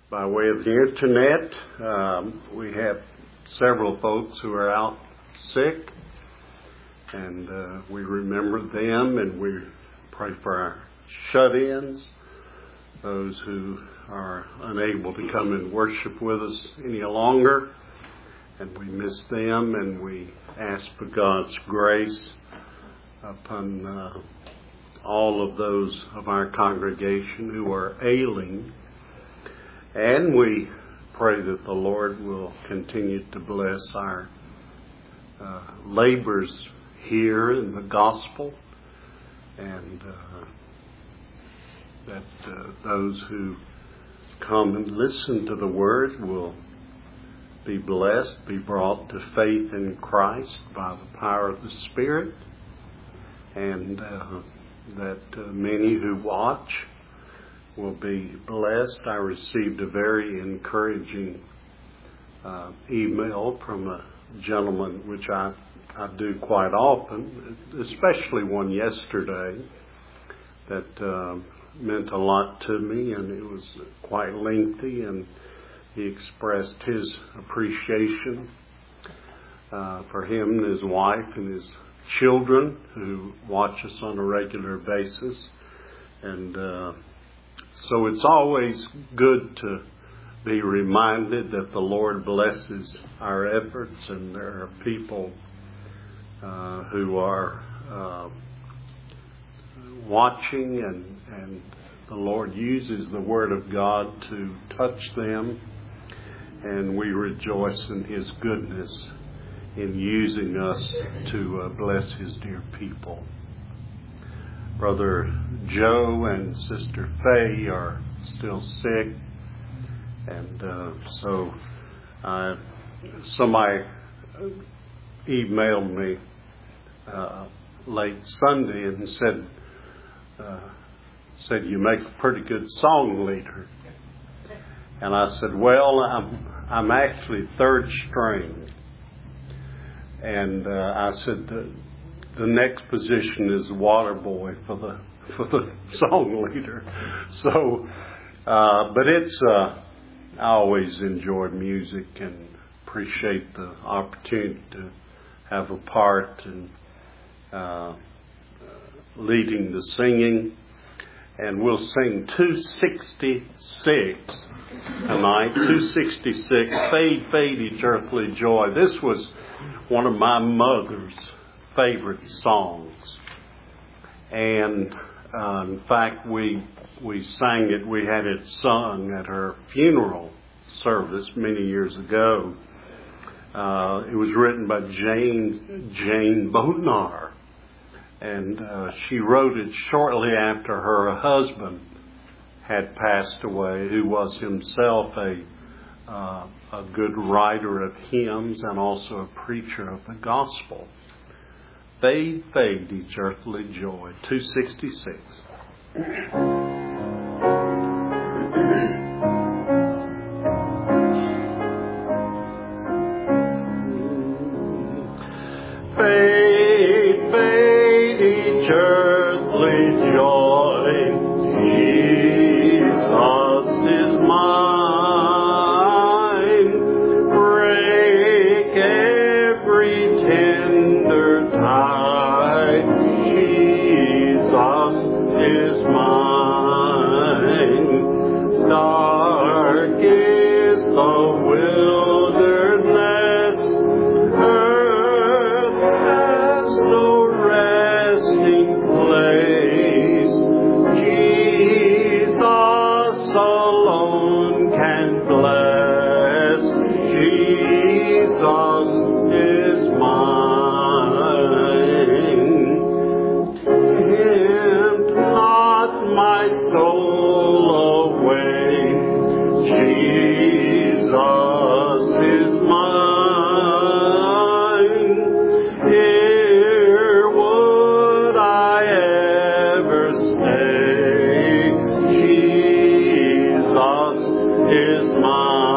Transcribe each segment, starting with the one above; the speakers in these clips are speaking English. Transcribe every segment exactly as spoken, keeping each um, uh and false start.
by way of the internet. Um, we have several folks who are out sick, and uh, we remember them, and we pray for our shut-ins, those who are unable to come and worship with us any longer, and we miss them, and we ask for God's grace upon uh, all of those of our congregation who are ailing. And we pray that the Lord will continue to bless our uh, labors here in the gospel, and uh, that uh, those who come and listen to the word will be blessed, be brought to faith in Christ by the power of the Spirit, and uh, that uh, many who watch will be blessed. I received a very encouraging uh, email from a gentleman, which I, I do quite often, especially one yesterday, that uh, meant a lot to me, and it was quite lengthy, and he expressed his appreciation uh, for him and his wife and his children who watch us on a regular basis. And uh, so it's always good to be reminded that the Lord blesses our efforts, and there are people uh, who are uh, watching, and, and the Lord uses the Word of God to touch them, and we rejoice in His goodness in using us to uh, bless His dear people. Brother Joe and Sister Faye are still sick, and uh, so uh, somebody emailed me uh, late Sunday and said, uh, said, "You make a pretty good song leader." And I said, "Well, I'm I'm actually third string." And uh, I said, the, the next position is water boy for the for the song leader. So, uh, but it's uh, I always enjoyed music and appreciate the opportunity to have a part in uh, leading the singing. And we'll sing two sixty-six tonight. two sixty-six, Fade, Fade, Each Earthly Joy. This was one of my mother's favorite songs. And uh, in fact, we we sang it, we had it sung at her funeral service many years ago. Uh, it was written by Jane, Jane Bonar. And uh, she wrote it shortly after her husband had passed away, who was himself a uh, a good writer of hymns and also a preacher of the gospel. Fade, fade, each earthly joy. two sixty-six. Fade, fade, each earthly joy. Jesus is mine. Break every tender tie. Jesus is mine. Dark is the wilderness. Earth has no resting place. Jesus alone can bless. Jesus is mine. Tempt not my soul away. Jesus is mine. Here would I ever stay. Jesus is mine.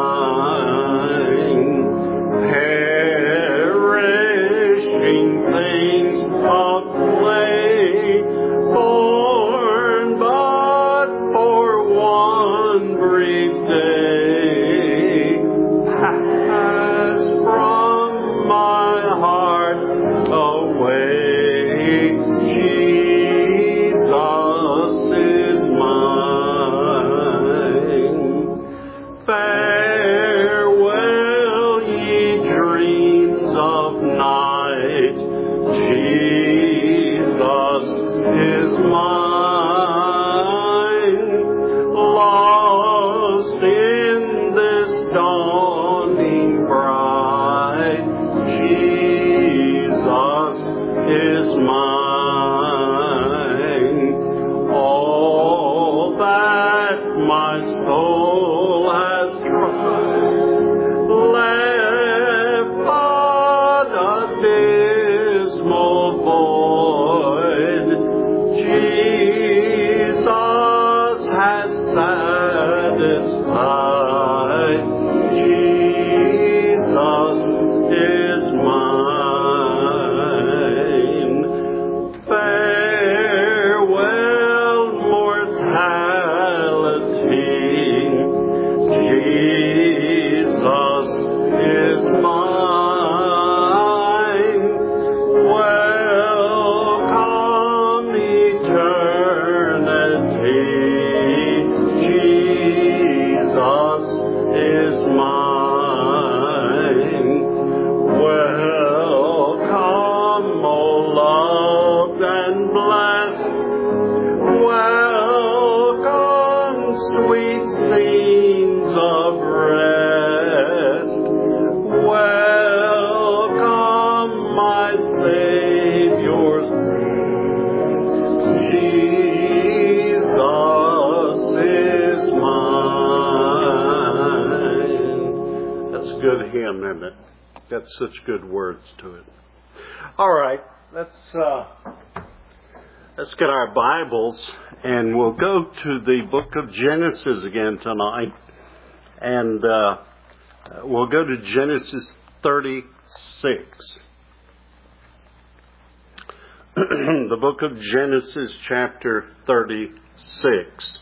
Farewell, ye dreams of night. Jesus is mine. Lost in this dawning bright. Jesus is mine. All that my soul has tried left but a dismal void. Jesus has satisfied. Jesus is mine. Farewell, mortality. Jesus is mine. Welcome, eternity. Jesus is mine. Welcome, O loved and blessed. Welcome, sweet scenes of rest. Welcome, my Savior's Jesus is mine. That's a good hymn, isn't it? Got such good words to it. All right, let's uh, let's get our Bibles, and we'll go to the book of Genesis again tonight, and uh, we'll go to Genesis thirty-six. The book of Genesis, chapter thirty-six.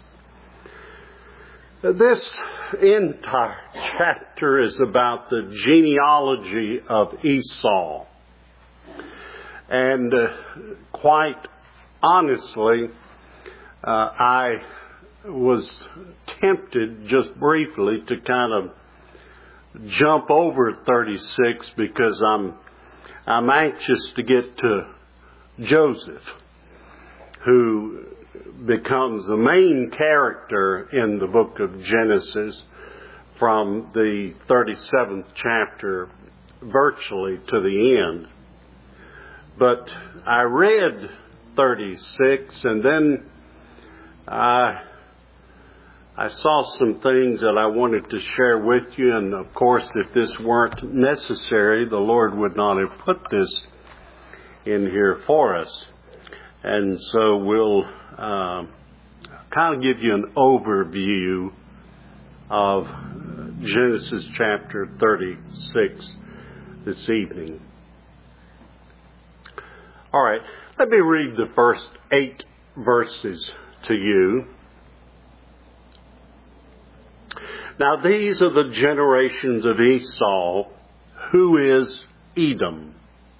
This entire chapter is about the genealogy of Esau. And uh, quite honestly, uh, I was tempted just briefly to kind of jump over thirty-six because I'm I'm anxious to get to Joseph, who becomes the main character in the book of Genesis from the thirty-seventh chapter virtually to the end. But I read thirty-six, and then I, I saw some things that I wanted to share with you. And of course, if this weren't necessary, the Lord would not have put this in here for us. And so we'll uh, kind of give you an overview of Genesis chapter thirty-six this evening. All right, let me read the first eight verses to you. Now these are the generations of Esau, who is Edom.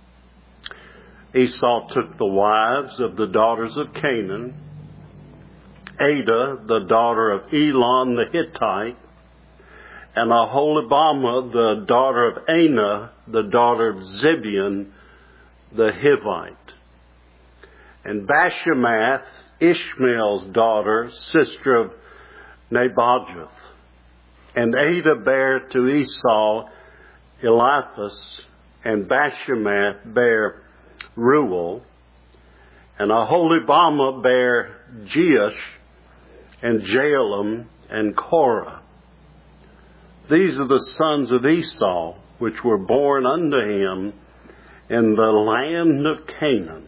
Esau took the wives of the daughters of Canaan, Adah, the daughter of Elon the Hittite, and Aholibamah, the daughter of Anah, the daughter of Zibeon the Hivite, and Bashemath, Ishmael's daughter, sister of Nebajoth. And Adah bare to Esau Eliphaz, and Bashemath bare Reuel, and Aholibamah bare Jeush, and Jaalam, and Korah. These are the sons of Esau, which were born unto him in the land of Canaan.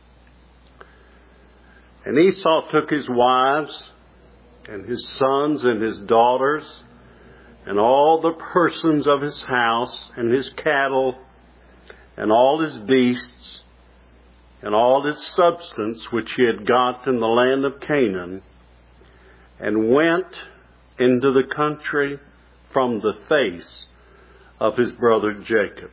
And Esau took his wives, and his sons, and his daughters, and all the persons of his house, and his cattle, and all his beasts, and all his substance which he had got in the land of Canaan, and went into the country from the face of his brother Jacob.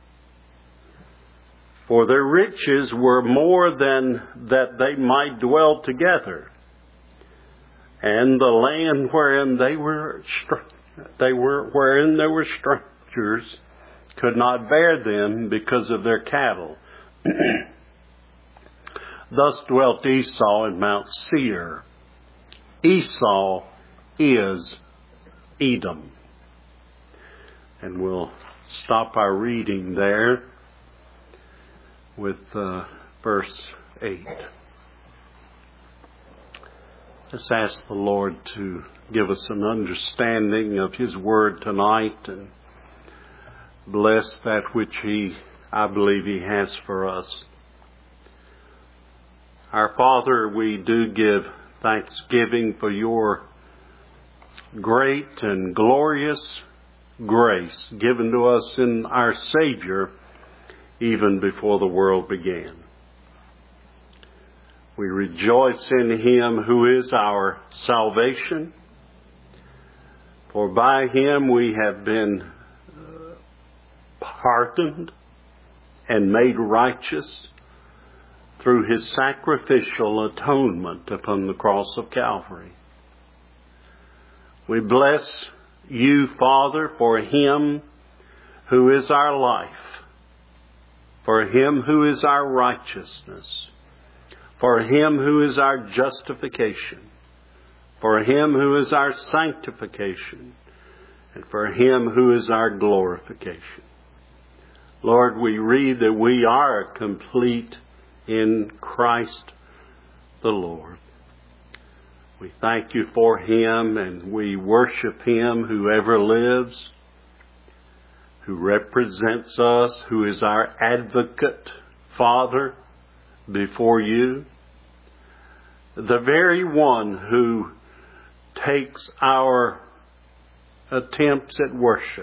For their riches were more than that they might dwell together, and the land wherein they were they were wherein there were strangers could not bear them because of their cattle. Thus dwelt Esau in Mount Seir. Esau is Edom. And we'll stop our reading there with uh, verse eight. Let's ask the Lord to give us an understanding of His Word tonight and bless that which He, I believe He has for us. Our Father, we do give thanksgiving for Your great and glorious grace given to us in our Savior even before the world began. We rejoice in Him who is our salvation, for by Him we have been pardoned and made righteous through His sacrificial atonement upon the cross of Calvary. We bless You, Father, for Him who is our life, for Him who is our righteousness, for Him who is our justification, for Him who is our sanctification, and for Him who is our glorification. Lord, we read that we are complete in Christ the Lord. We thank You for Him, and we worship Him who ever lives, who represents us, who is our advocate, Father, before You, the very one who takes our attempts at worship,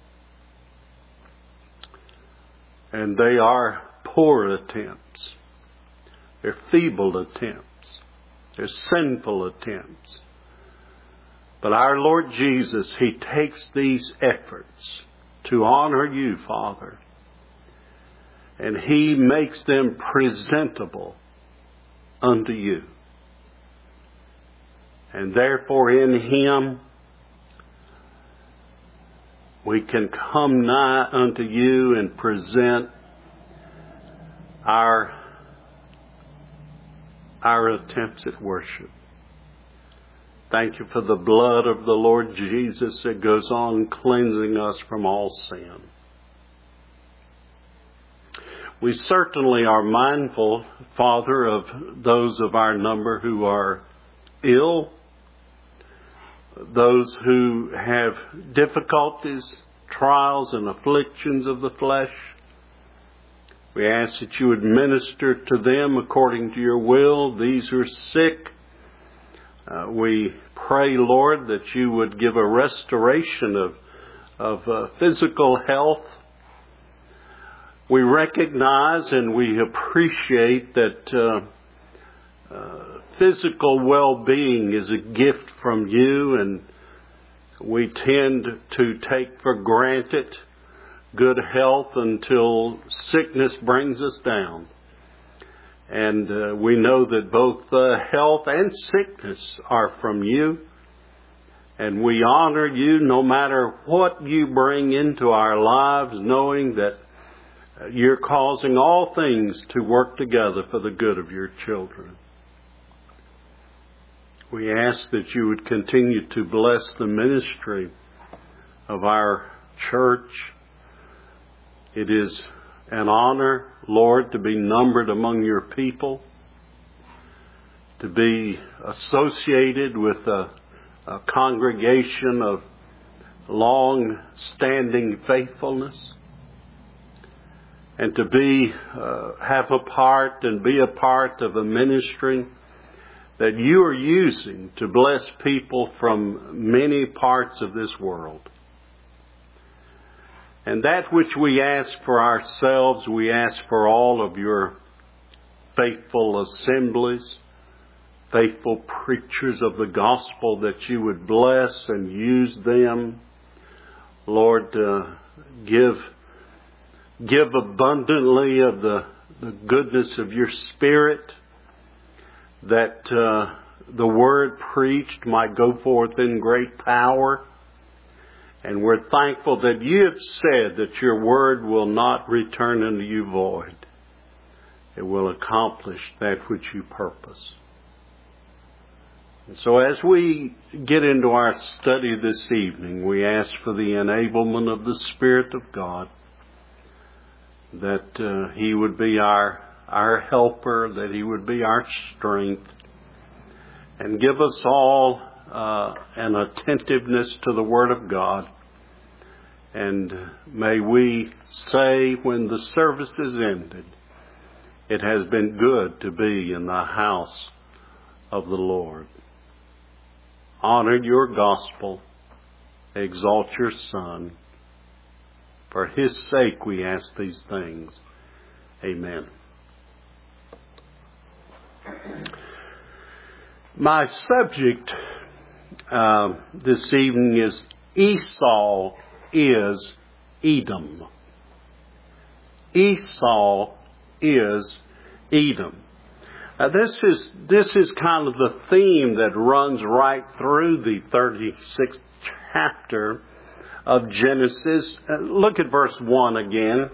and they are poor attempts, they're feeble attempts, they're sinful attempts. But our Lord Jesus, He takes these efforts to honor You, Father, and He makes them presentable unto You. And therefore in Him we can come nigh unto You and present our, our attempts at worship. Thank You for the blood of the Lord Jesus that goes on cleansing us from all sin. We certainly are mindful, Father, of those of our number who are ill, those who have difficulties, trials, and afflictions of the flesh. We ask that You would minister to them according to Your will. These who are sick, uh, we pray, Lord, that You would give a restoration of, of uh, physical health. We recognize and we appreciate that uh, uh, physical well-being is a gift from You, and we tend to take for granted good health until sickness brings us down. And uh, we know that both uh, health and sickness are from You, and we honor You no matter what You bring into our lives, knowing that You're causing all things to work together for the good of Your children. We ask that You would continue to bless the ministry of our church. It is an honor, Lord, to be numbered among Your people, to be associated with a, a congregation of long-standing faithfulness, and to be, uh, have a part and be a part of a ministry that You are using to bless people from many parts of this world. And that which we ask for ourselves, we ask for all of Your faithful assemblies, faithful preachers of the gospel, that You would bless and use them. Lord, uh, give Give abundantly of the, the goodness of Your Spirit, that uh, the word preached might go forth in great power, And we're thankful that you have said that your word will not return unto you void. It will accomplish that which you purpose. And so as we get into our study this evening, we ask for the enablement of the Spirit of God, that uh, He would be our, our helper, that He would be our strength, and give us all uh, an attentiveness to the Word of God. And may we say when the service is ended, it has been good to be in the house of the Lord. Honor your gospel. Exalt your Son. For His sake we ask these things. Amen. My subject uh, this evening is Esau is Edom. Esau is Edom. Now this is this is kind of the theme that runs right through the thirty-sixth chapter of Genesis. Uh, look at verse one again.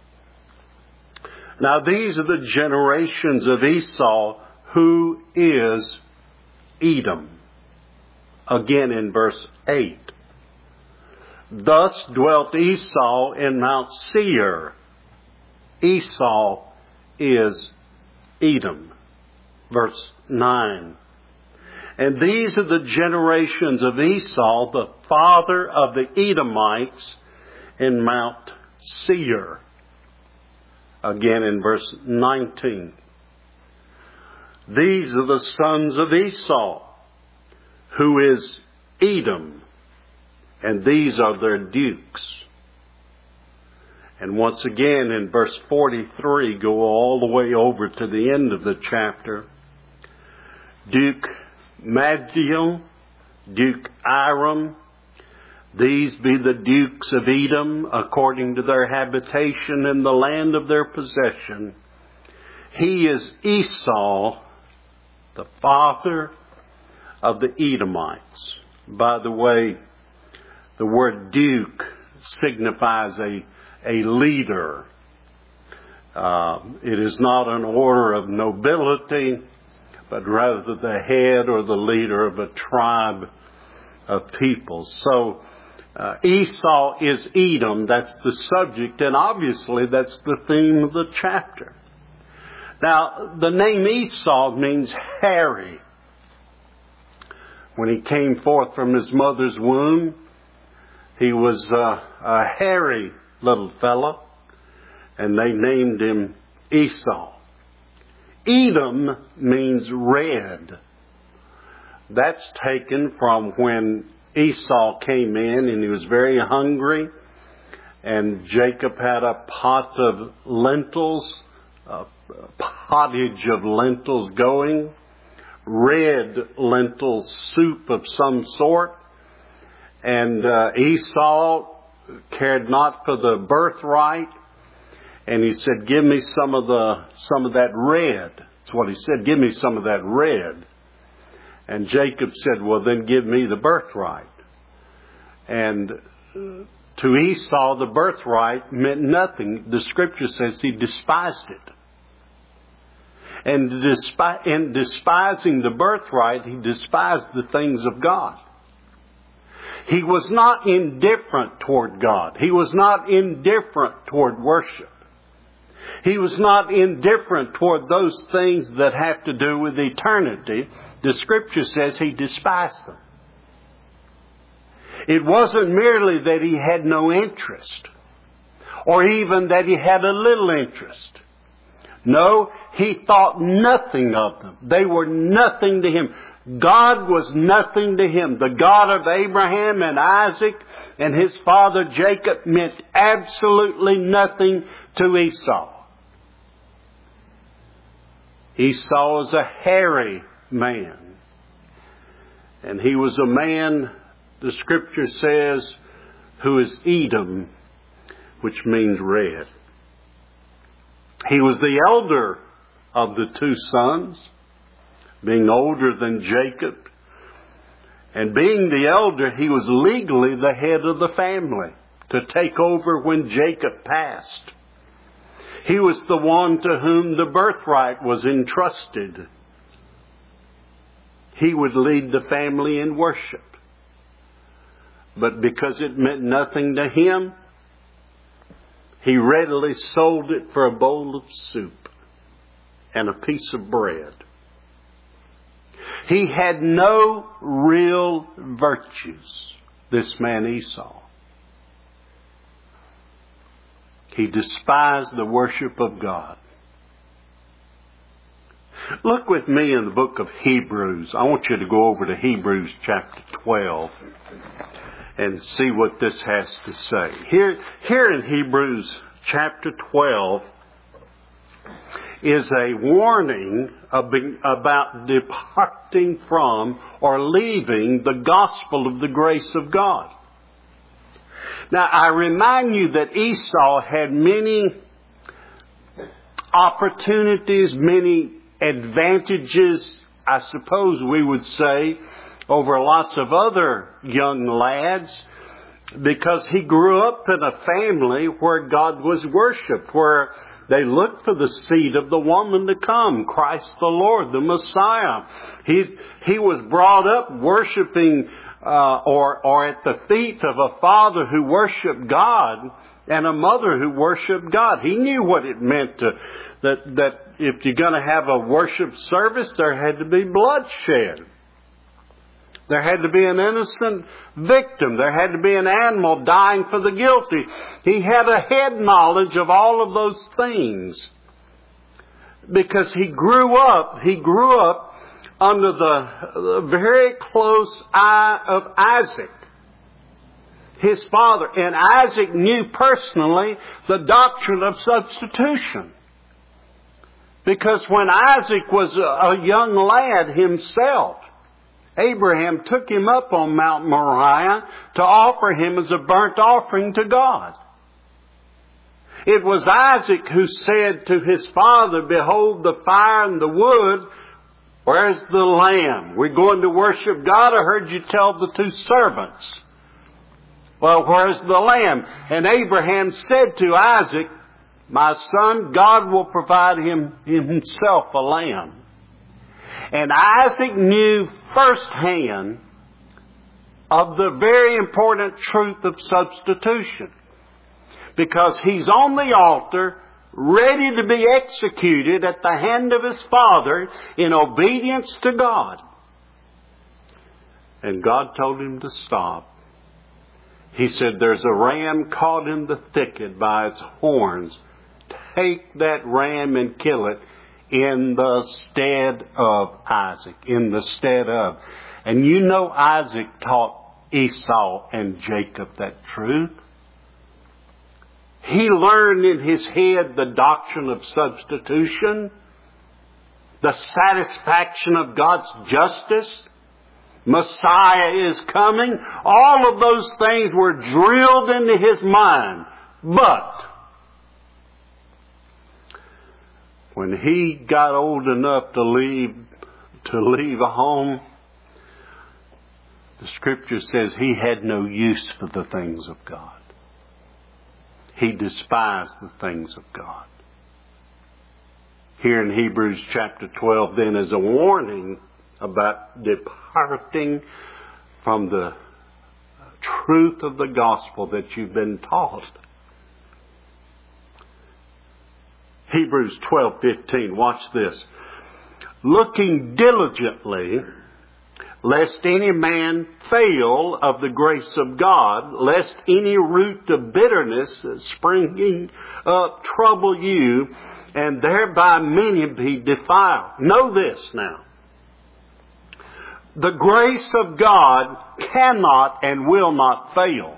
Now these are the generations of Esau, who is Edom. Again in verse eight. Thus dwelt Esau in Mount Seir. Esau is Edom. Verse nine. And these are the generations of Esau, the father of the Edomites, in Mount Seir. Again in verse nineteen. These are the sons of Esau, who is Edom, and these are their dukes. And once again in verse forty-three, go all the way over to the end of the chapter. Duke Magdiel, Duke Iram, these be the dukes of Edom, according to their habitation in the land of their possession. He is Esau, the father of the Edomites. By the way, the word duke signifies a, a leader. Uh, it is not an order of nobility, but rather the head or the leader of a tribe of people. So uh, Esau is Edom. That's the subject, and obviously that's the theme of the chapter. Now, the name Esau means hairy. When he came forth from his mother's womb, he was uh, a hairy little fellow, and they named him Esau. Edom means red. That's taken from when Esau came in and he was very hungry, and Jacob had a pot of lentils, a pottage of lentils going, red lentil soup of some sort, and uh, Esau cared not for the birthright, and he said, give me some of the some of that red. That's what he said, give me some of that red. And Jacob said, well, then give me the birthright. And to Esau, the birthright meant nothing. The scripture says he despised it. And despi- in despising the birthright, he despised the things of God. He was not indifferent toward God. He was not indifferent toward worship. He was not indifferent toward those things that have to do with eternity. The scripture says he despised them. It wasn't merely that he had no interest, or even that he had a little interest. No, he thought nothing of them. They were nothing to him. God was nothing to him. The God of Abraham and Isaac and his father Jacob meant absolutely nothing to Esau. Esau was a hairy man. And he was a man, the scripture says, who is Edom, which means red. He was the elder of the two sons, being older than Jacob. And being the elder, he was legally the head of the family to take over when Jacob passed. He was the one to whom the birthright was entrusted. He would lead the family in worship. But because it meant nothing to him, he readily sold it for a bowl of soup and a piece of bread. He had no real virtues, this man Esau. He despised the worship of God. Look with me in the book of Hebrews. I want you to go over to Hebrews chapter twelve and see what this has to say. Here, here in Hebrews chapter twelve is a warning about departing from or leaving the gospel of the grace of God. Now, I remind you that Esau had many opportunities, many advantages, I suppose we would say, over lots of other young lads, because he grew up in a family where God was worshipped, where they looked for the seed of the woman to come, Christ the Lord, the Messiah. He, he was brought up worshiping uh, or, or at the feet of a father who worshiped God and a mother who worshiped God. He knew what it meant to, that, that if you're going to have a worship service, there had to be bloodshed. There had to be an innocent victim. There had to be an animal dying for the guilty. He had a head knowledge of all of those things. Because he grew up, he grew up under the, the very close eye of Isaac, his father. And Isaac knew personally the doctrine of substitution. Because when Isaac was a, a young lad himself, Abraham took him up on Mount Moriah to offer him as a burnt offering to God. It was Isaac who said to his father, "Behold the fire and the wood. Where's the lamb? We're going to worship God. I heard you tell the two servants. Well, where's the lamb?" And Abraham said to Isaac, "My son, God will provide him himself a lamb." And Isaac knew firsthand of the very important truth of substitution. Because he's on the altar, ready to be executed at the hand of his father in obedience to God. And God told him to stop. He said, "There's a ram caught in the thicket by its horns. Take that ram and kill it in the stead of Isaac." In the stead of. And you know Isaac taught Esau and Jacob that truth. He learned in his head the doctrine of substitution, the satisfaction of God's justice. Messiah is coming. All of those things were drilled into his mind. But when he got old enough to leave, to leave a home, the Scripture says he had no use for the things of God. He despised the things of God. Here in Hebrews chapter twelve then is a warning about departing from the truth of the gospel that you've been taught. Hebrews twelve fifteen. Watch this. "Looking diligently, lest any man fail of the grace of God, lest any root of bitterness springing up trouble you, and thereby many be defiled." Know this now. The grace of God cannot and will not fail.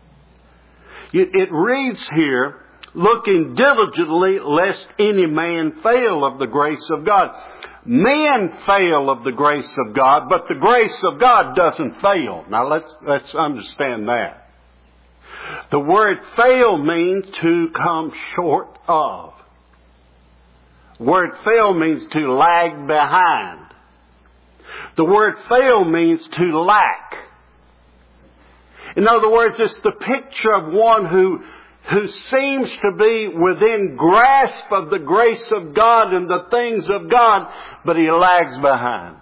It reads here, "Looking diligently, lest any man fail of the grace of God." Men fail of the grace of God, but the grace of God doesn't fail. Now let's, let's understand that. The word fail means to come short of. The word fail means to lag behind. The word fail means to lack. In other words, it's the picture of one who, who seems to be within grasp of the grace of God and the things of God, but he lags behind.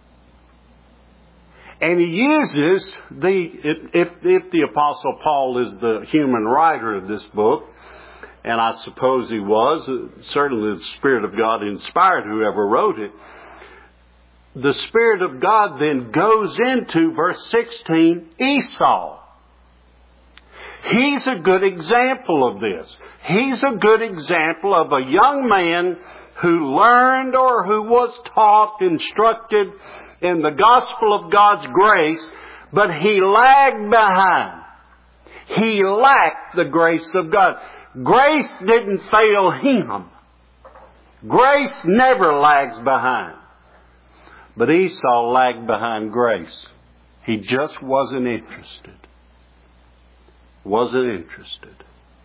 And he uses the, if, if the Apostle Paul is the human writer of this book, and I suppose he was, certainly the Spirit of God inspired whoever wrote it, the Spirit of God then goes into verse sixteen, Esau. He's a good example of this. He's a good example of a young man who learned or who was taught, instructed in the gospel of God's grace, but he lagged behind. He lacked the grace of God. Grace didn't fail him. Grace never lags behind. But Esau lagged behind grace. He just wasn't interested. Wasn't interested.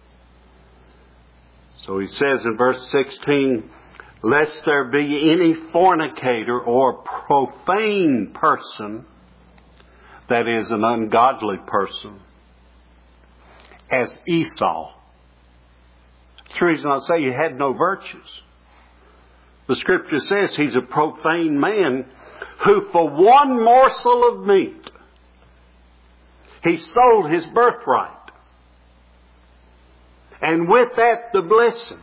So he says in verse sixteen, lest there be any fornicator or profane person, that is an ungodly person, as Esau. That's the reason I say he had no virtues. The Scripture says he's a profane man who for one morsel of meat, he sold his birthright. And with that, the blessing.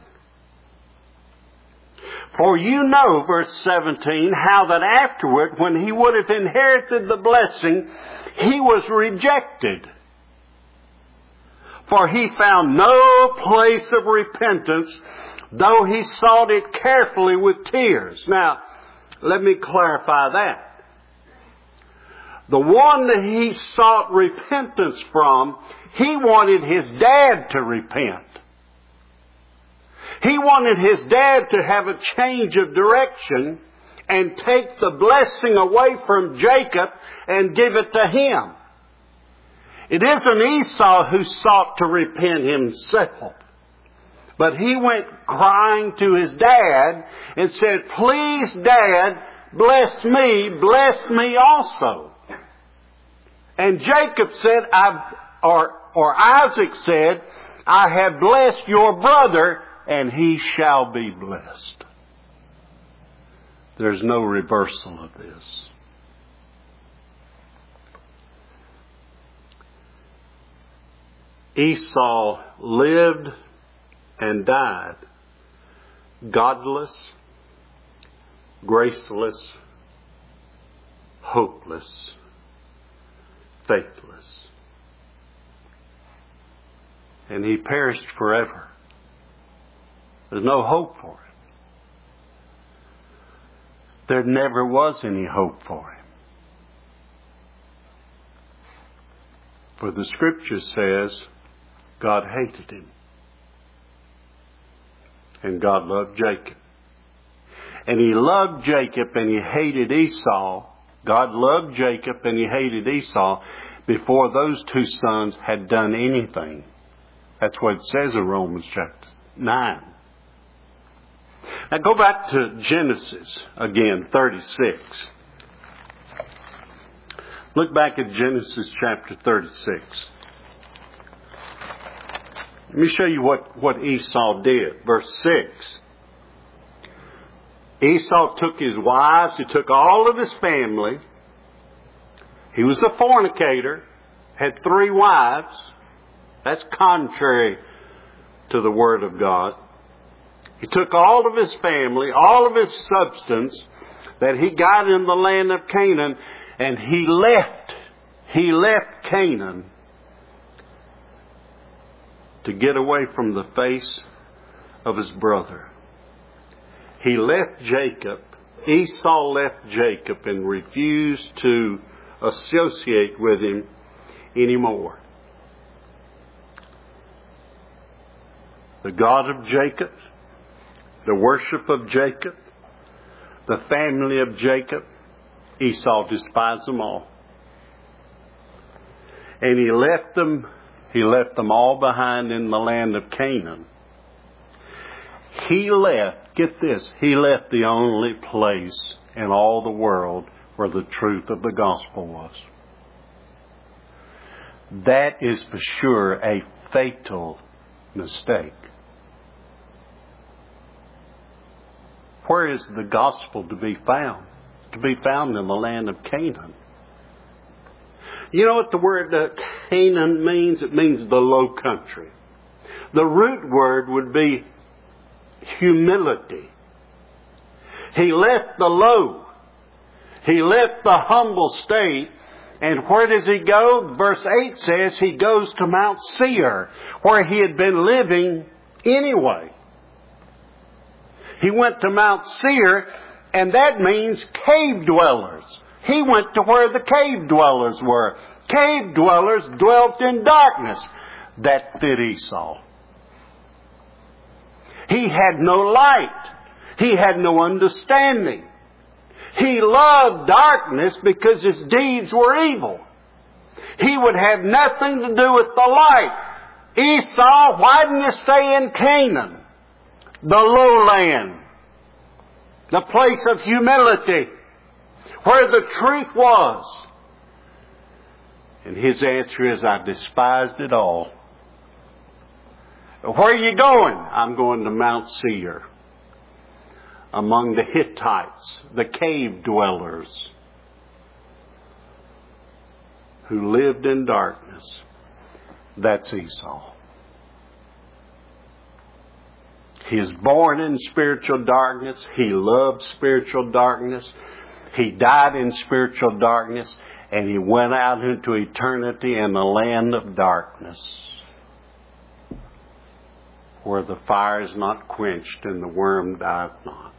For you know, verse seventeen, how that afterward, when he would have inherited the blessing, he was rejected. For he found no place of repentance, though he sought it carefully with tears. Now, let me clarify that. The one that he sought repentance from, he wanted his dad to repent. He wanted his dad to have a change of direction and take the blessing away from Jacob and give it to him. It isn't Esau who sought to repent himself. But he went crying to his dad and said, please, Dad, bless me, bless me also. And Jacob said, I've, or, or Isaac said, I have blessed your brother, and he shall be blessed. There's no reversal of this. Esau lived and died godless, graceless, hopeless, faithless. And he perished forever. There's no hope for him. There never was any hope for him. For the Scripture says God hated him. And God loved Jacob. And he loved Jacob and he hated Esau. God loved Jacob and he hated Esau before those two sons had done anything. That's what it says in Romans chapter nine. Now go back to Genesis again, thirty-six. Look back at Genesis chapter thirty-six. Let me show you what, what Esau did. Verse six. Esau took his wives, he took all of his family. He was a fornicator, had three wives. That's contrary to the Word of God. He took all of his family, all of his substance that he got in the land of Canaan, and he left. He left Canaan to get away from the face of his brother. He left Jacob. Esau left Jacob and refused to associate with him anymore. The God of Jacob, the worship of Jacob, the family of Jacob, Esau despised them all. And he left them, he left them all behind in the land of Canaan. He left, get this, he left the only place in all the world where the truth of the gospel was. That is for sure a fatal mistake. Where is the gospel to be found? To be found in the land of Canaan. You know what the word uh, Canaan means? It means the low country. The root word would be humility. He left the low. He left the humble state. And where does he go? Verse eight says he goes to Mount Seir, where he had been living anyway. He went to Mount Seir, and that means cave dwellers. He went to where the cave dwellers were. Cave dwellers dwelt in darkness. That fit Esau. He had no light. He had no understanding. He loved darkness because his deeds were evil. He would have nothing to do with the light. Esau, why didn't you stay in Canaan? The lowland. The place of humility. Where the truth was. And his answer is, I despised it all. Where are you going? I'm going to Mount Seir. Among the Hittites, the cave dwellers who lived in darkness. That's Esau. He is born in spiritual darkness. He loved spiritual darkness. He died in spiritual darkness. And he went out into eternity in the land of darkness, where the fire is not quenched and the worm dieth not.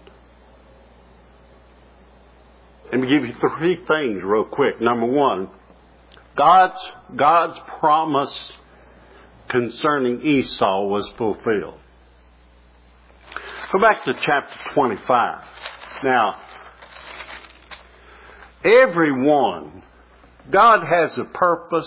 Let me give you three things real quick. Number one, God's, God's promise concerning Esau was fulfilled. Go back to chapter twenty-five. Now, everyone, God has a purpose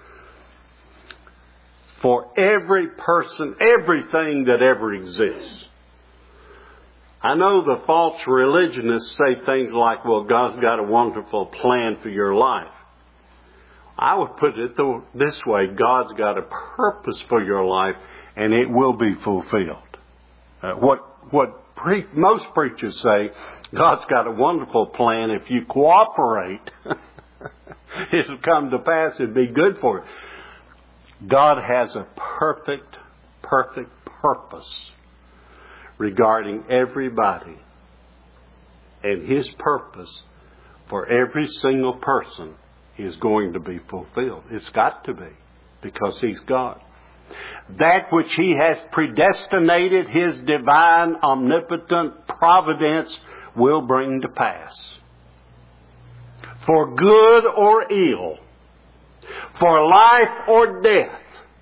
for every person, everything that ever exists. I know the false religionists say things like, well, God's got a wonderful plan for your life. I would put it this way, God's got a purpose for your life, and it will be fulfilled. Uh, what what pre- most preachers say, God's got a wonderful plan. If you cooperate, it'll come to pass. It'll be good for you. God has a perfect, perfect purpose regarding everybody. And His purpose for every single person is going to be fulfilled. It's got to be, because He's God. That which He has predestinated, His divine, omnipotent providence will bring to pass. For good or ill, for life or death,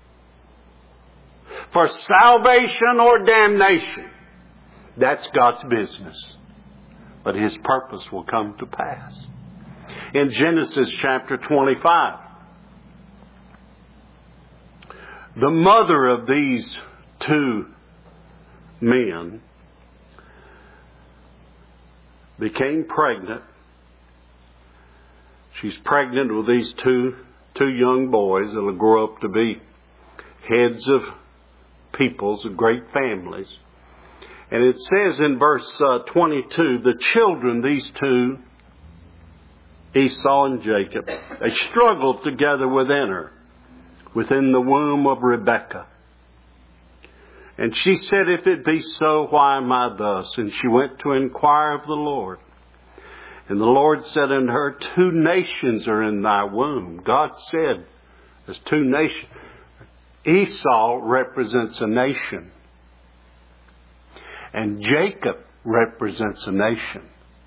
for salvation or damnation. That's God's business. But His purpose will come to pass. In Genesis chapter twenty-five, the mother of these two men became pregnant. She's pregnant with these two, two young boys that will grow up to be heads of peoples, of great families. And it says in verse uh, twenty-two, the children, these two, Esau and Jacob, they struggled together within her, within the womb of Rebekah. And she said, if it be so, why am I thus? And she went to inquire of the Lord. And the Lord said unto her, two nations are in thy womb. God said, there's two nations. Esau represents a nation. And Jacob represents a nation.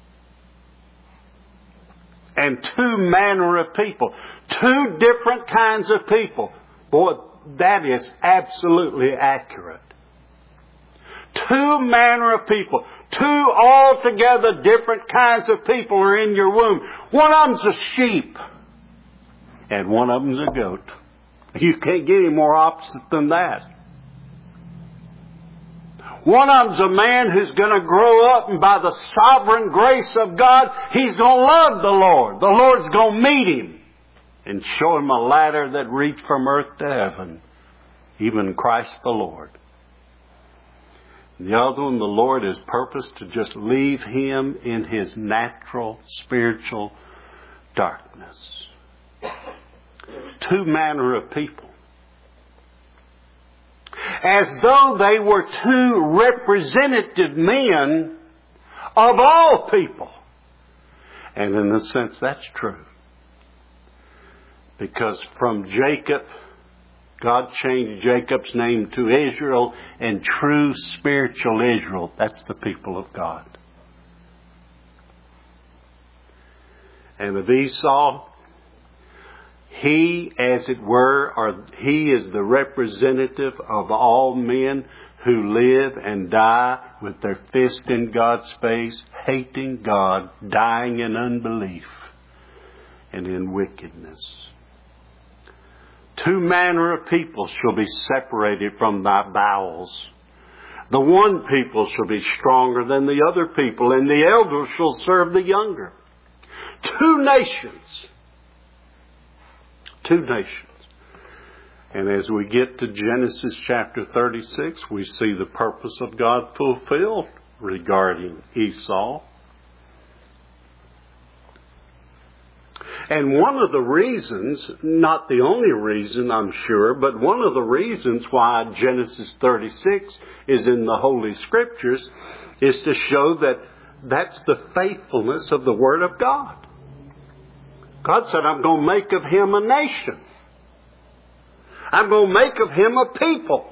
And two manner of people. Two different kinds of people. Boy, that is absolutely accurate. Two manner of people. Two altogether different kinds of people are in your womb. One of them's a sheep. And one of them's a goat. You can't get any more opposite than that. One of them's a man who's going to grow up, and by the sovereign grace of God, he's going to love the Lord. The Lord's going to meet him and show him a ladder that reached from earth to heaven, even Christ the Lord. The other one, the Lord has purposed to just leave him in his natural spiritual darkness. Two manner of people. As though they were two representative men of all people. And in a sense, that's true. Because from Jacob, God changed Jacob's name to Israel, and true spiritual Israel, that's the people of God. And of Esau, he, as it were, or he is the representative of all men who live and die with their fist in God's face, hating God, dying in unbelief and in wickedness. Two manner of people shall be separated from thy bowels. The one people shall be stronger than the other people, and the elder shall serve the younger. Two nations. Two nations. And as we get to Genesis chapter thirty-six, we see the purpose of God fulfilled regarding Esau. And one of the reasons, not the only reason I'm sure, but one of the reasons why Genesis thirty-six is in the Holy Scriptures is to show that that's the faithfulness of the Word of God. God said, I'm going to make of him a nation. I'm going to make of him a people.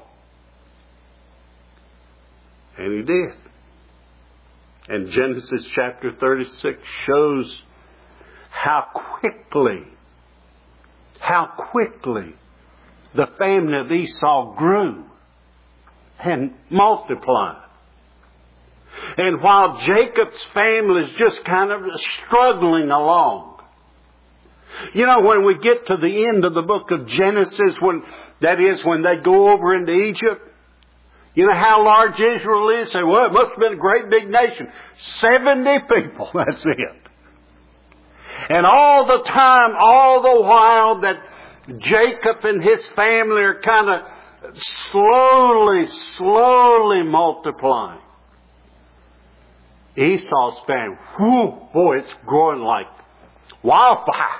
And he did. And Genesis chapter thirty-six shows how quickly, how quickly the family of Esau grew and multiplied. And while Jacob's family is just kind of struggling along. You know, when we get to the end of the book of Genesis, when that is when they go over into Egypt, you know how large Israel is? Say, well, it must have been a great big nation. seventy people, that's it. And all the time, all the while that Jacob and his family are kind of slowly, slowly multiplying. Esau's family, whew, boy, it's growing like wildfire.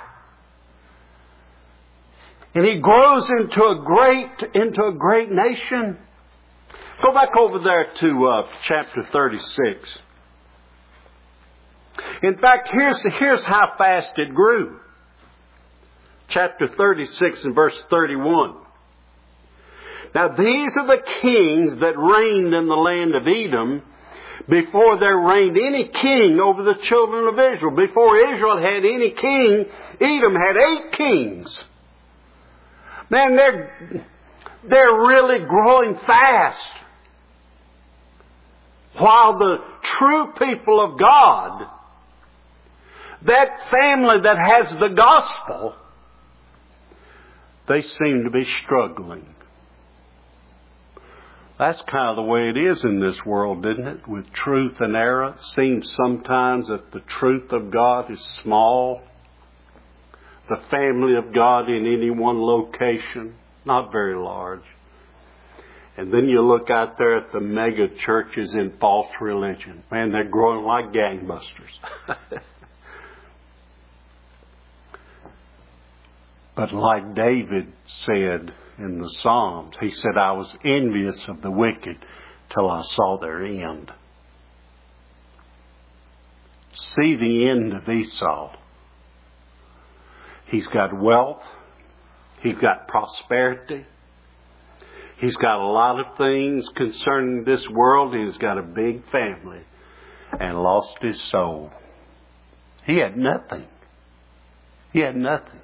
And he grows into a great, into a great nation. Go back over there to uh, chapter thirty-six. In fact, here's, here's how fast it grew. Chapter thirty-six and verse thirty-one. Now these are the kings that reigned in the land of Edom before there reigned any king over the children of Israel. Before Israel had any king, Edom had eight kings. Man, they're, they're really growing fast. While the true people of God, that family that has the gospel, they seem to be struggling. That's kind of the way it is in this world, isn't it? With truth and error. It seems sometimes that the truth of God is small. The family of God in any one location, not very large. And then you look out there at the mega churches in false religion. Man, they're growing like gangbusters. But like David said in the Psalms, he said, I was envious of the wicked till I saw their end. See the end of Esau. He's got wealth. He's got prosperity. He's got a lot of things concerning this world. He's got a big family and lost his soul. He had nothing. He had nothing.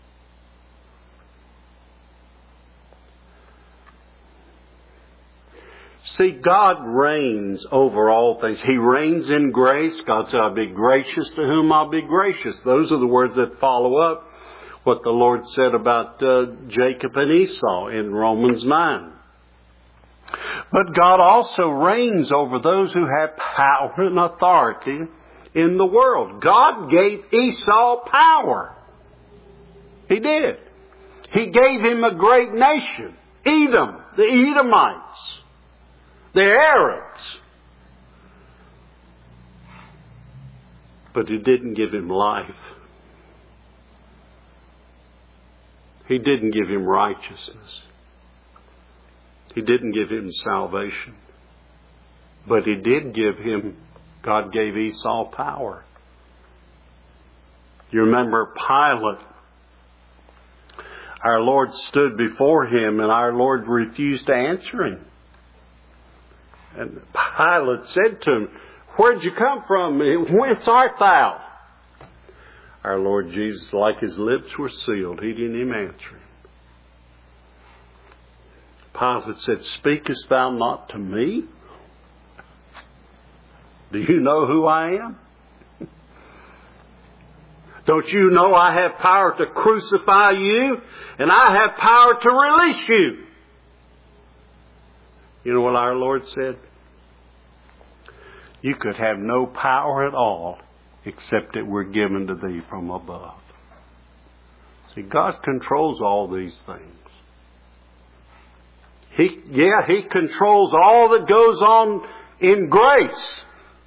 See, God reigns over all things. He reigns in grace. God said, I'll be gracious to whom I'll be gracious. Those are the words that follow up what the Lord said about uh, Jacob and Esau in Romans nine. But God also reigns over those who have power and authority in the world. God gave Esau power. He did. He gave him a great nation. Edom, the Edomites, the Arabs. But He didn't give him life. He didn't give him righteousness. He didn't give him salvation. But He did give him, God gave Esau power. You remember Pilate. Our Lord stood before him and our Lord refused to answer him. And Pilate said to him, "Where'd you come from? Whence art thou?" Our Lord Jesus, like His lips were sealed, He didn't even answer him. Pilate said, "Speakest thou not to me? Do you know who I am? Don't you know I have power to crucify you, and I have power to release you?" You know what our Lord said? "You could have no power at all except it were given to thee from above." See, God controls all these things. He, yeah, He controls all that goes on in grace.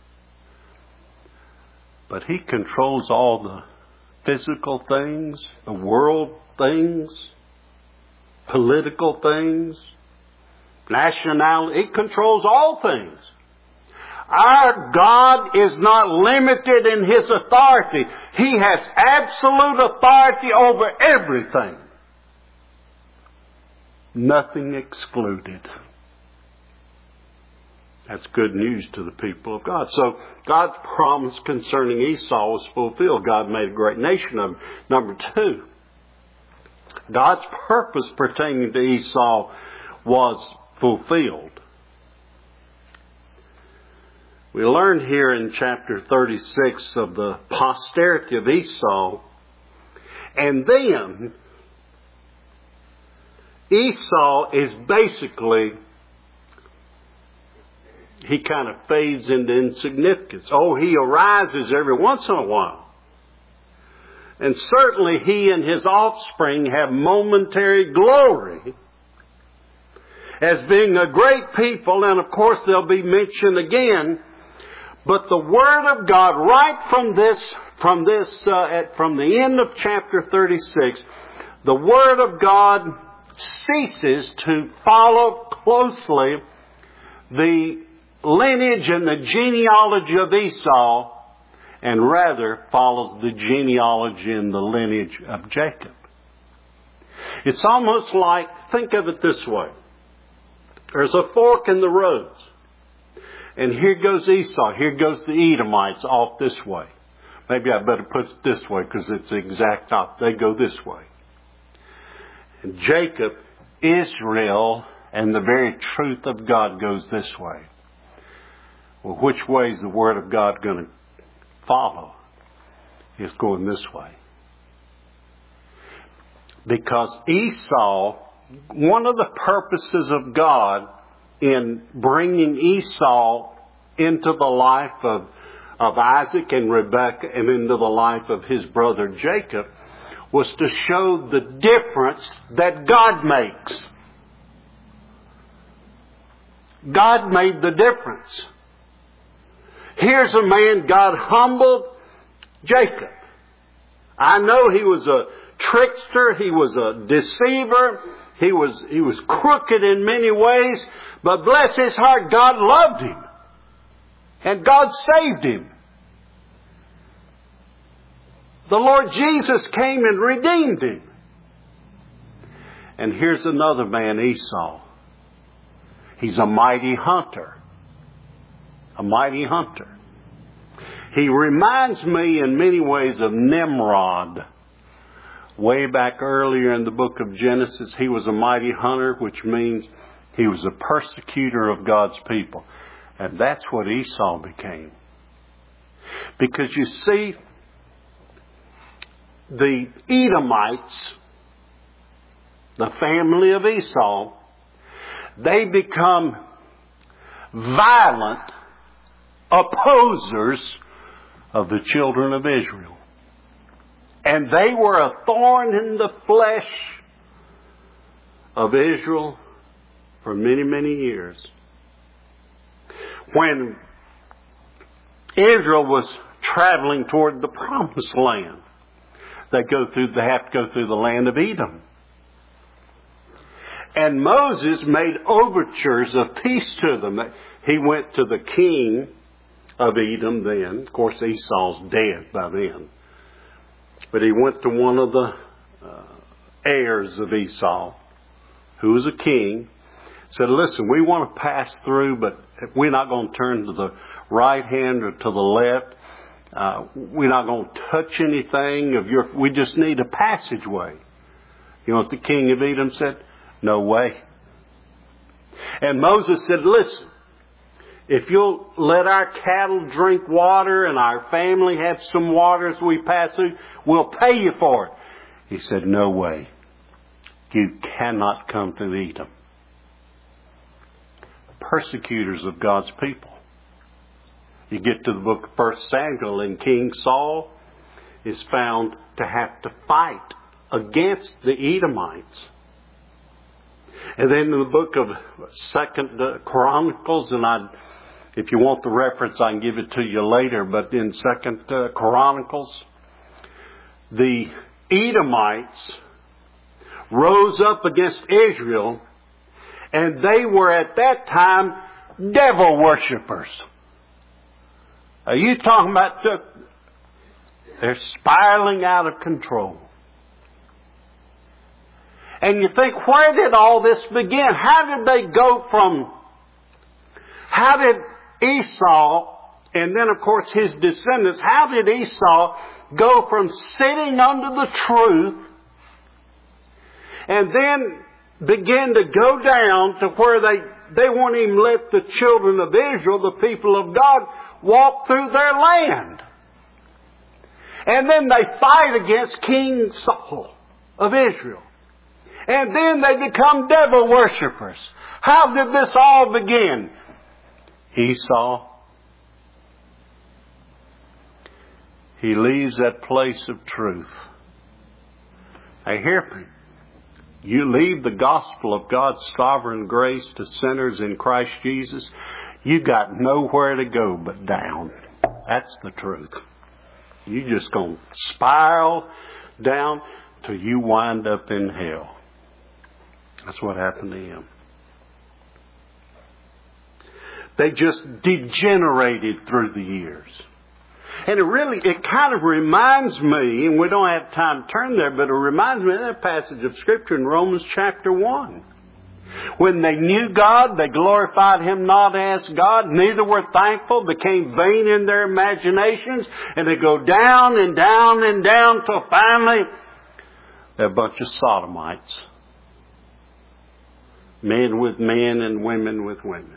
But He controls all the physical things, the world things, political things, nationality. He controls all things. Our God is not limited in His authority. He has absolute authority over everything. Nothing excluded. That's good news to the people of God. So God's promise concerning Esau was fulfilled. God made a great nation of him. Number two, God's purpose pertaining to Esau was fulfilled. We learn here in chapter thirty-six of the posterity of Esau. And then Esau is basically, he kind of fades into insignificance. Oh, he arises every once in a while. And certainly he and his offspring have momentary glory as being a great people, and of course they'll be mentioned again. But the Word of God, right from this, from this, uh, at, from the end of chapter thirty-six, the Word of God ceases to follow closely the lineage and the genealogy of Esau, and rather follows the genealogy and the lineage of Jacob. It's almost like, think of it this way. There's a fork in the road. And here goes Esau. Here goes the Edomites off this way. Maybe I better put it this way because it's the exact opposite. They go this way. And Jacob, Israel, and the very truth of God goes this way. Well, which way is the Word of God going to follow? It's going this way. Because Esau, one of the purposes of God in bringing Esau into the life of, of Isaac and Rebekah and into the life of his brother Jacob was to show the difference that God makes. God made the difference. Here's a man, God humbled Jacob. I know he was a trickster, he was a deceiver, he was, he was crooked in many ways, but bless his heart, God loved him. And God saved him. The Lord Jesus came and redeemed him. And here's another man, Esau. He's a mighty hunter. A mighty hunter. He reminds me in many ways of Nimrod. Way back earlier in the book of Genesis, he was a mighty hunter, which means he was a persecutor of God's people. And that's what Esau became. Because you see, the Edomites, the family of Esau, they become violent opposers of the children of Israel. And they were a thorn in the flesh of Israel for many, many years. When Israel was traveling toward the promised land, they go through, they have to go through the land of Edom. And Moses made overtures of peace to them. He went to the king of Edom then. Of course, Esau's dead by then. But he went to one of the uh, heirs of Esau, who was a king, said, listen, we want to pass through, but we're not going to turn to the right hand or to the left. Uh, we're not going to touch anything of your, we just need a passageway. You know what the king of Edom said? No way. And Moses said, listen, if you'll let our cattle drink water and our family have some water as we pass through, we'll pay you for it. He said, no way. You cannot come through Edom. Persecutors of God's people. You get to the book of First Samuel, and King Saul is found to have to fight against the Edomites. And then in the book of Second Chronicles, and I, if you want the reference, I can give it to you later, but in Second Chronicles, the Edomites rose up against Israel, and they were at that time devil worshippers. Are you talking about just, they're spiraling out of control. And you think, where did all this begin? How did they go from, how did Esau, and then of course his descendants, how did Esau go from sitting under the truth and then begin to go down to where they, they won't even let the children of Israel, the people of God, walk through their land. And then they fight against King Saul of Israel. And then they become devil worshippers. How did this all begin? Esau, he leaves that place of truth. Now hear me. You leave the gospel of God's sovereign grace to sinners in Christ Jesus, you got nowhere to go but down. That's the truth. You just going to spiral down till you wind up in hell. That's what happened to him. They just degenerated through the years. And it really, it kind of reminds me, and we don't have time to turn there, but it reminds me of that passage of Scripture in Romans chapter one. When they knew God, they glorified Him not as God, neither were thankful, became vain in their imaginations, and they go down and down and down till finally they're a bunch of sodomites. Men with men and women with women.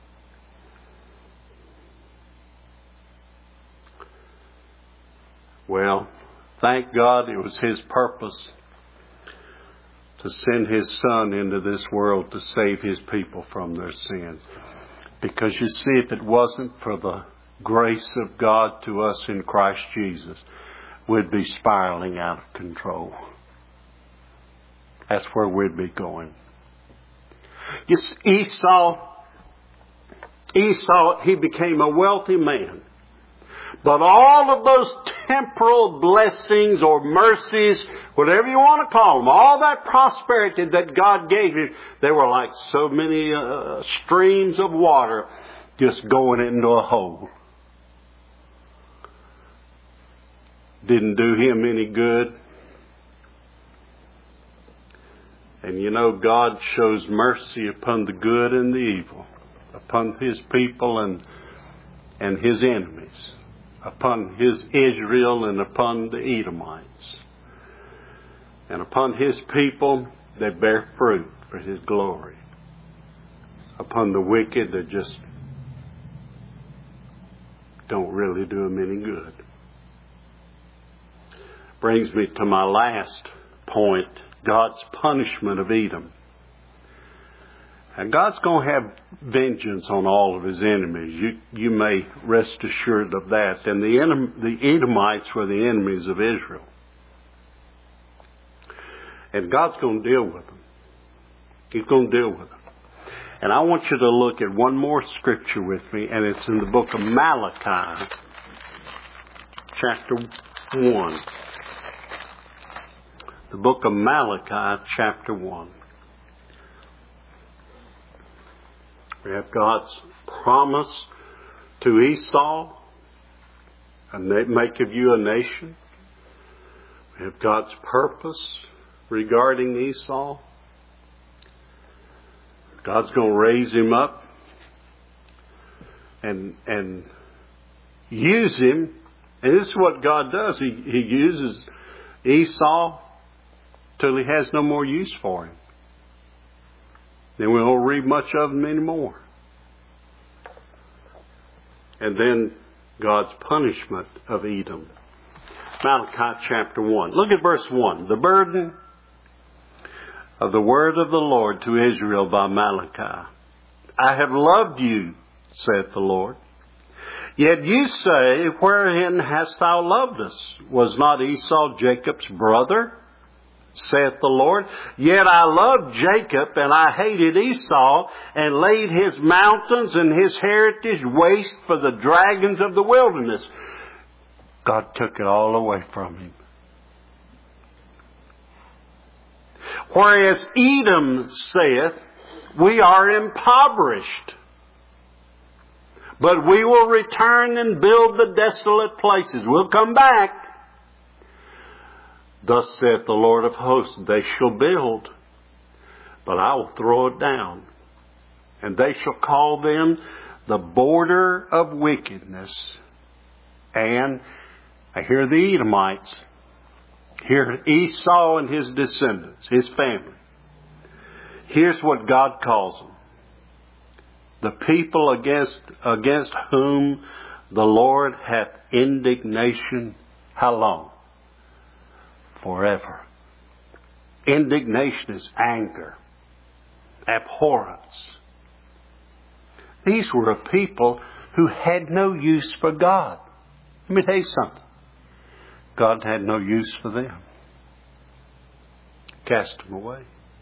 Well, thank God it was His purpose to send His Son into this world to save His people from their sins. Because you see, if it wasn't for the grace of God to us in Christ Jesus, we'd be spiraling out of control. That's where we'd be going. Yes, Esau, Esau, he became a wealthy man. But all of those temporal blessings or mercies, whatever you want to call them, all that prosperity that God gave him, they were like so many uh, streams of water just going into a hole. Didn't do him any good. And you know, God shows mercy upon the good and the evil, upon His people and and His enemies, upon His Israel and upon the Edomites. And upon His people, they bear fruit for His glory. Upon the wicked, they just don't really do them any good. Brings me to my last point. God's punishment of Edom. And God's going to have vengeance on all of His enemies. You you may rest assured of that. And the Edom, the Edomites were the enemies of Israel. And God's going to deal with them. He's going to deal with them. And I want you to look at one more scripture with me, and it's in the book of Malachi, chapter one. The book of Malachi, chapter one. We have God's promise to Esau, and make of you a nation. We have God's purpose regarding Esau. God's going to raise him up and and use him. And this is what God does. He, he uses Esau till he has no more use for him. Then we won't read much of him anymore. And then God's punishment of Edom. Malachi chapter one. Look at verse one. The burden of the word of the Lord to Israel by Malachi. I have loved you, saith the Lord. Yet you say, wherein hast thou loved us? Was not Esau Jacob's brother? Saith the Lord. Yet I loved Jacob, and I hated Esau, and laid his mountains and his heritage waste for the dragons of the wilderness. God took it all away from him. Whereas Edom saith, we are impoverished, but we will return and build the desolate places. We'll come back. Thus saith the Lord of hosts, they shall build, but I will throw it down. And they shall call them the border of wickedness. And I hear the Edomites, hear Esau and his descendants, his family. Here's what God calls them. The people against, against whom the Lord hath indignation. How long? Forever. Indignation is anger, abhorrence. These were a people who had no use for God. Let me tell you something. God had no use for them. Cast them away.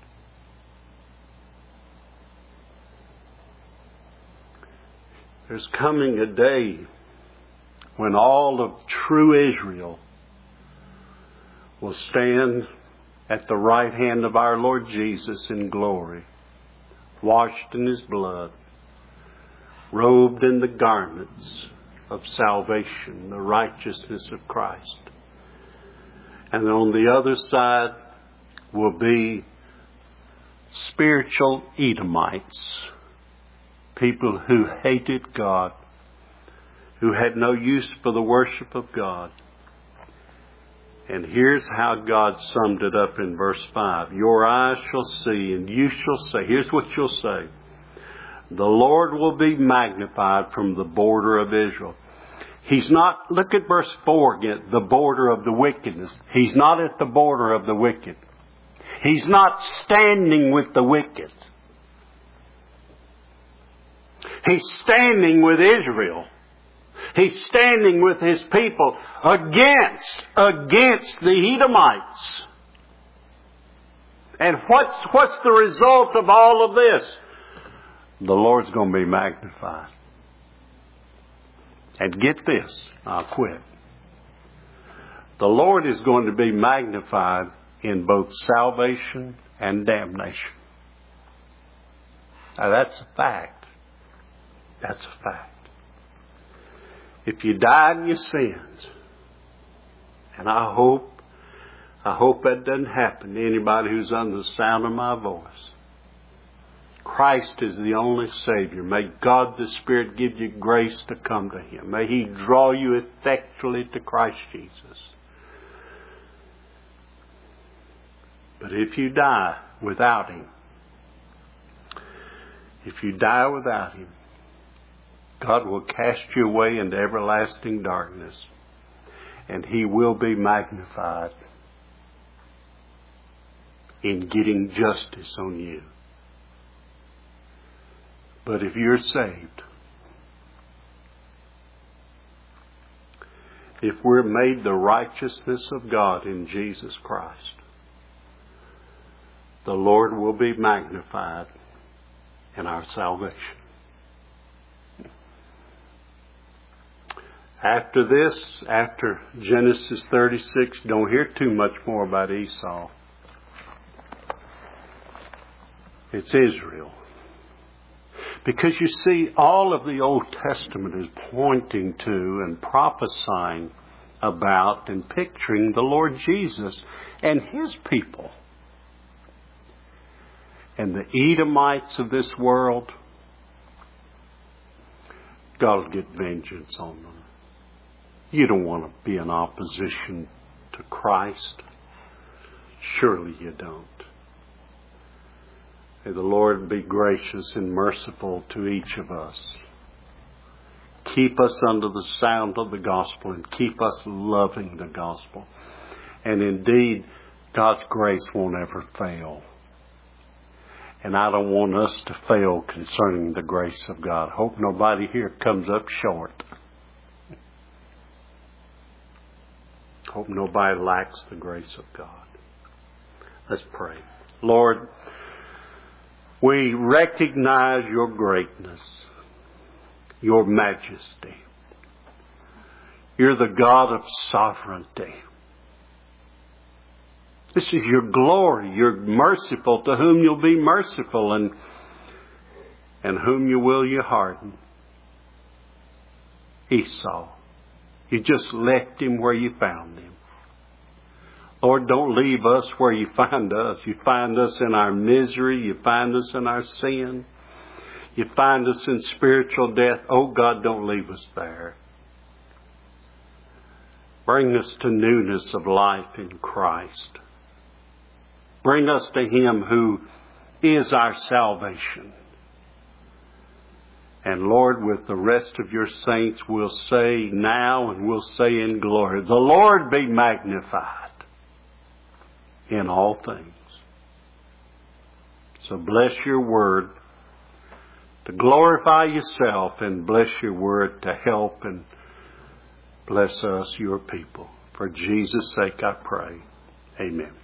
There's coming a day when all of true Israel will stand at the right hand of our Lord Jesus in glory, washed in His blood, robed in the garments of salvation, the righteousness of Christ. And on the other side will be spiritual Edomites, people who hated God, who had no use for the worship of God. And here's how God summed it up in verse five. Your eyes shall see, and you shall say. Here's what you'll say. The Lord will be magnified from the border of Israel. He's not, look at verse four again, the border of the wickedness. He's not at the border of the wicked. He's not standing with the wicked. He's standing with Israel. He's standing with His people against, against the Edomites. And what's, what's the result of all of this? The Lord's going to be magnified. And get this, I'll quit. The Lord is going to be magnified in both salvation and damnation. Now that's a fact. That's a fact. If you die in your sins, and I hope, I hope that doesn't happen to anybody who's under the sound of my voice. Christ is the only Savior. May God the Spirit give you grace to come to Him. May He draw you effectually to Christ Jesus. But if you die without Him, if you die without Him, God will cast you away into everlasting darkness, and He will be magnified in getting justice on you. But if you're saved, if we're made the righteousness of God in Jesus Christ, the Lord will be magnified in our salvation. After this, after Genesis thirty-six, don't hear too much more about Esau. It's Israel. Because you see, all of the Old Testament is pointing to and prophesying about and picturing the Lord Jesus and His people. And the Edomites of this world, God will get vengeance on them. You don't want to be in opposition to Christ. Surely you don't. May the Lord be gracious and merciful to each of us. Keep us under the sound of the gospel and keep us loving the gospel. And indeed, God's grace won't ever fail. And I don't want us to fail concerning the grace of God. Hope nobody here comes up short. Hope nobody lacks the grace of God. Let's pray. Lord, we recognize your greatness, your majesty. You're the God of sovereignty. This is your glory. You're merciful to whom you'll be merciful, and, and whom you will you harden. Esau. You just left him where you found him. Lord, don't leave us where you find us. You find us in our misery. You find us in our sin. You find us in spiritual death. Oh God, don't leave us there. Bring us to newness of life in Christ. Bring us to Him who is our salvation. And Lord, with the rest of your saints, we'll say now and we'll say in glory, the Lord be magnified in all things. So bless your word to glorify yourself, and bless your word to help and bless us, your people. For Jesus' sake I pray. Amen.